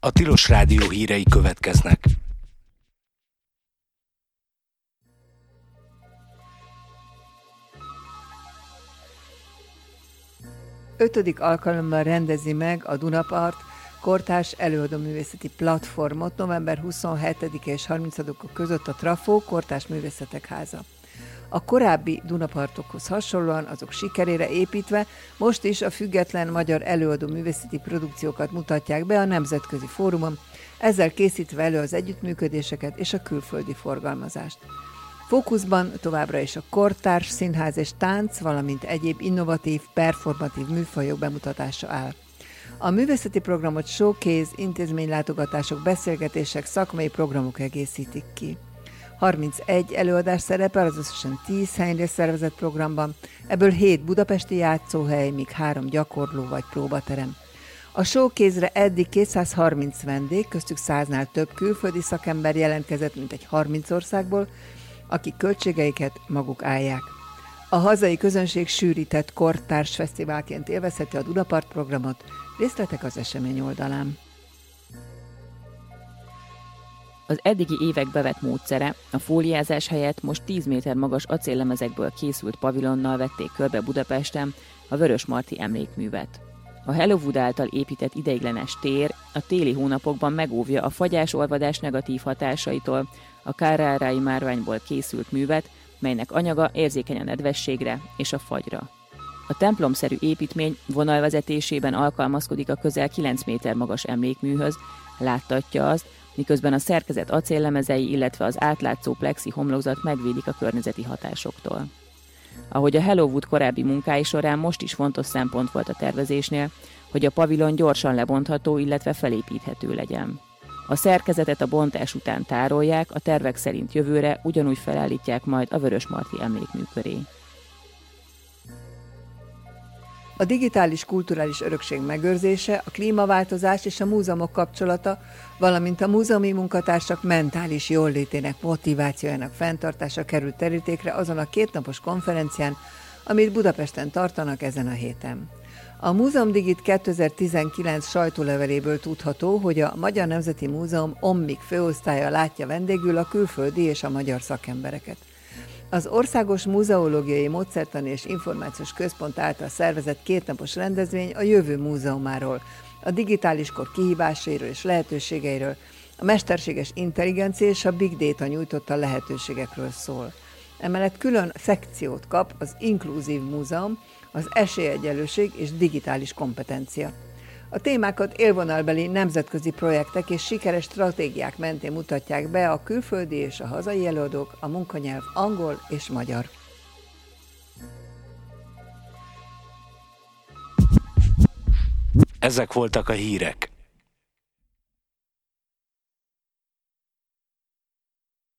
A Tilos Rádió hírei következnek. 5. alkalommal rendezi meg a Dunapart kortárs előadóművészeti platformot november 27-e és 30-a között a Trafó Kortárs Művészetek Háza. A korábbi Dunapartokhoz hasonlóan, azok sikerére építve most is a független magyar előadóművészeti produkciókat mutatják be a nemzetközi fórumon, ezzel készítve elő az együttműködéseket és a külföldi forgalmazást. Fókuszban továbbra is a kortárs színház és tánc, valamint egyéb innovatív, performatív műfajok bemutatása áll. A művészeti programot showcase, intézménylátogatások, beszélgetések, szakmai programok egészítik ki. 31 előadás szerepel az összesen 10 helyre szervezett programban, ebből 7 budapesti játszóhely, míg 3 gyakorló vagy próbaterem. A showcase-re eddig 230 vendég, köztük 100-nál több külföldi szakember jelentkezett, mint egy 30 országból, akik költségeiket maguk állják. A hazai közönség sűrített kortárs fesztiválként élvezheti a Dunapart programot, részletek az esemény oldalán. Az eddigi évek bevett módszere, a fóliázás helyett most 10 méter magas acéllemezekből készült pavilonnal vették körbe Budapesten a Vörösmarty emlékművet. A Hellowood által épített ideiglenes tér a téli hónapokban megóvja a fagyás-olvadás negatív hatásaitól a Carrara-i márványból készült művet, melynek anyaga érzékeny a nedvességre és a fagyra. A templomszerű építmény vonalvezetésében alkalmazkodik a közel 9 méter magas emlékműhöz, láttatja azt, miközben a szerkezet acéllemezei, illetve az átlátszó plexi homlokzat megvédik a környezeti hatásoktól. Ahogy a Hellowood korábbi munkái során most is fontos szempont volt a tervezésnél, hogy a pavilon gyorsan lebontható, illetve felépíthető legyen. A szerkezetet a bontás után tárolják, a tervek szerint jövőre ugyanúgy felállítják majd a Vörösmarty emlékmű köré. A digitális kulturális örökség megőrzése, a klímaváltozás és a múzeumok kapcsolata, valamint a múzeumi munkatársak mentális jóllétének, motivációjának fenntartása került terítékre azon a 2 napos konferencián, amit Budapesten tartanak ezen a héten. A Múzeum Digit 2019 sajtóleveléből tudható, hogy a Magyar Nemzeti Múzeum OMMIK főosztálya látja vendégül a külföldi és a magyar szakembereket. Az Országos Múzeológiai Módszertani és Információs Központ által szervezett 2 napos rendezvény a jövő múzeumáról, a digitális kor kihívásairól és lehetőségeiről, a mesterséges intelligencia és a big data nyújtotta lehetőségekről szól. Emellett külön szekciót kap az Inkluzív Múzeum, az esélyegyenlőség és digitális kompetencia. A témákat élvonalbeli nemzetközi projektek és sikeres stratégiák mentén mutatják be a külföldi és a hazai előadók, a munkanyelv angol és magyar. Ezek voltak a hírek.